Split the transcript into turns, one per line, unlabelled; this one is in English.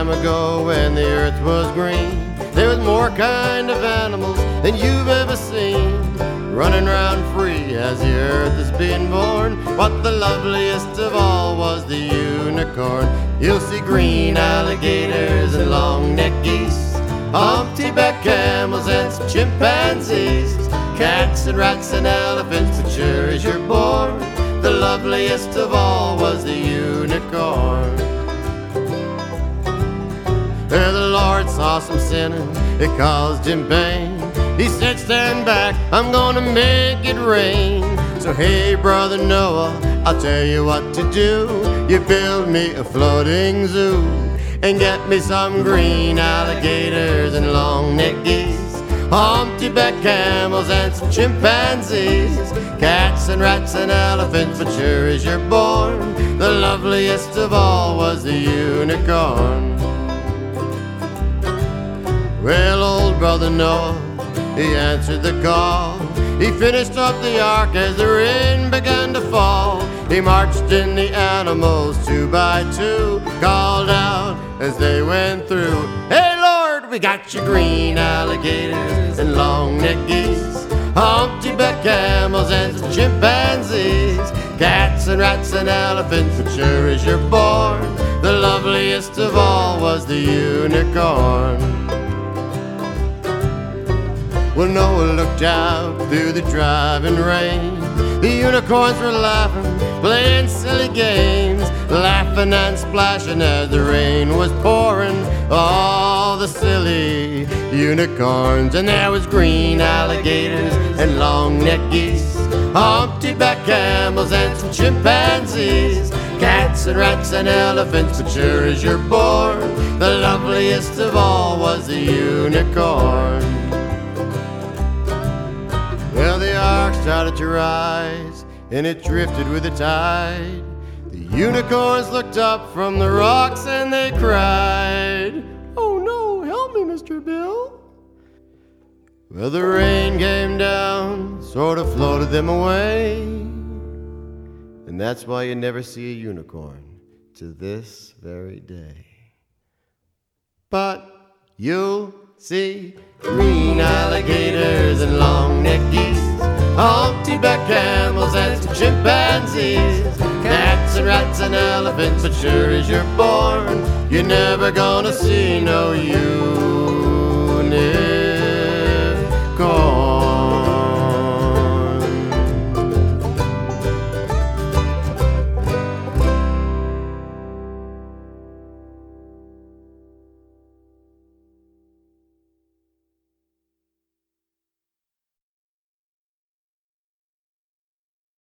time ago when the earth was green, there was more kind of animals than you've ever seen, running around free as the earth is being born. But the loveliest of all was the unicorn. You'll see green alligators and long-necked geese, humpty-back camels and some chimpanzees, cats and rats and elephants, but sure as you're born, the loveliest of all was the unicorn. There the Lord saw some sinning, it caused him pain. He said, stand back, I'm gonna make it rain. So hey brother Noah, I'll tell you what to do. You build me a floating zoo and get me some green alligators and long-necked geese, humpty-back camels and some chimpanzees, cats and rats and elephants, but sure as you're born, the loveliest of all was the unicorn. Well, old brother Noah, he answered the call. He finished up the ark as the rain began to fall. He marched in the animals two by two, called out as they went through, hey Lord, we got your green alligators and long-necked geese, humpty-back camels and some chimpanzees, cats and rats and elephants, but sure as you're born, the loveliest of all was the unicorn. Well, Noah looked out through the driving rain. The unicorns were laughing, playing silly games, laughing and splashing as the rain was pouring. All the silly unicorns. And there was green alligators and long-necked geese, humpty-back camels and some chimpanzees, cats and rats and elephants, but sure as you're born, the loveliest of all was the unicorn. Well, the ark started to rise, and it drifted with the tide. The unicorns looked up from the rocks and they cried, oh no, help me, Mr. Bill. Well, the rain came down, sort of floated them away, and that's why you never see a unicorn to this very day. But you'll see green alligators and long-necked geese, humpty-back camels and some chimpanzees, cats and rats and elephants, but sure as you're born, you're never gonna see no unicorn.